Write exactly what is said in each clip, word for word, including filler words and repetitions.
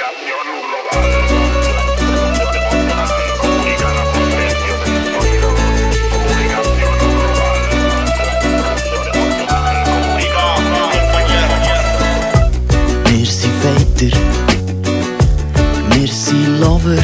Wir sind Väter, wir sind Lover,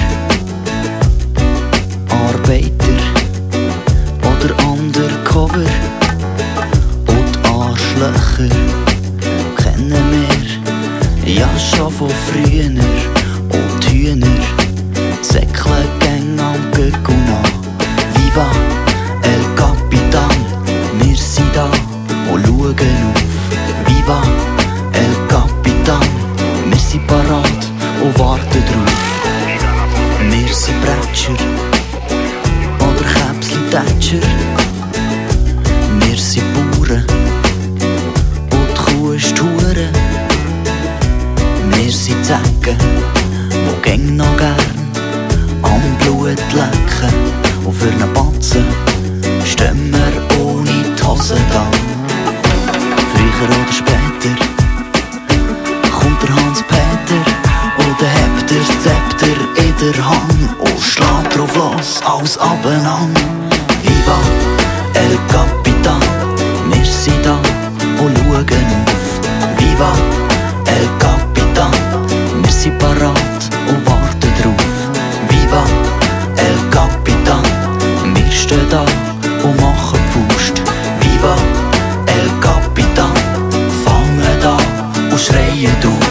Arbeiter oder Undercover. Und die Arschlöcher kennen wir ja schon von früher. Und die Hühner säckeln gäng am Gögguna. Viva El Capitan, wir sind da und schauen auf. Viva El Capitan, wir sind parat und warten drauf. Wir sind Bretscher oder Käpsli-Tätscher. Wir sind Bauern und die Kuh ist die Hure. Wir sind Zecken, die gäng noch gern am Blut lecken. Und für einen Batzen stehen wir ohne die Hose da. Früher oder später kommt der Hans-Peter oder hebt das Zepter in der Hand und schlägt drauf los, alles abenang. Viva El Capitan, wir sind da und schauen auf. Viva El Capitan, wir sind parat und warten drauf. Viva El Capitan, wir stehen da und machen Pfust. Viva El Capitan, fangen an und schreien auf.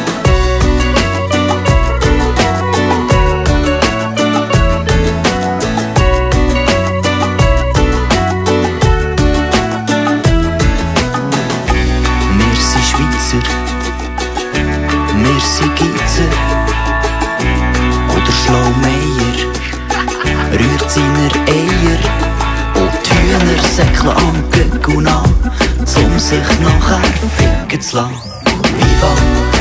Wir sind Schweizer, wir sind Geizer oder Schlaumeier, rührt seine Eier. Und die Hühner säckeln am Gögguna, um sich nachher ficken zu lassen. Viva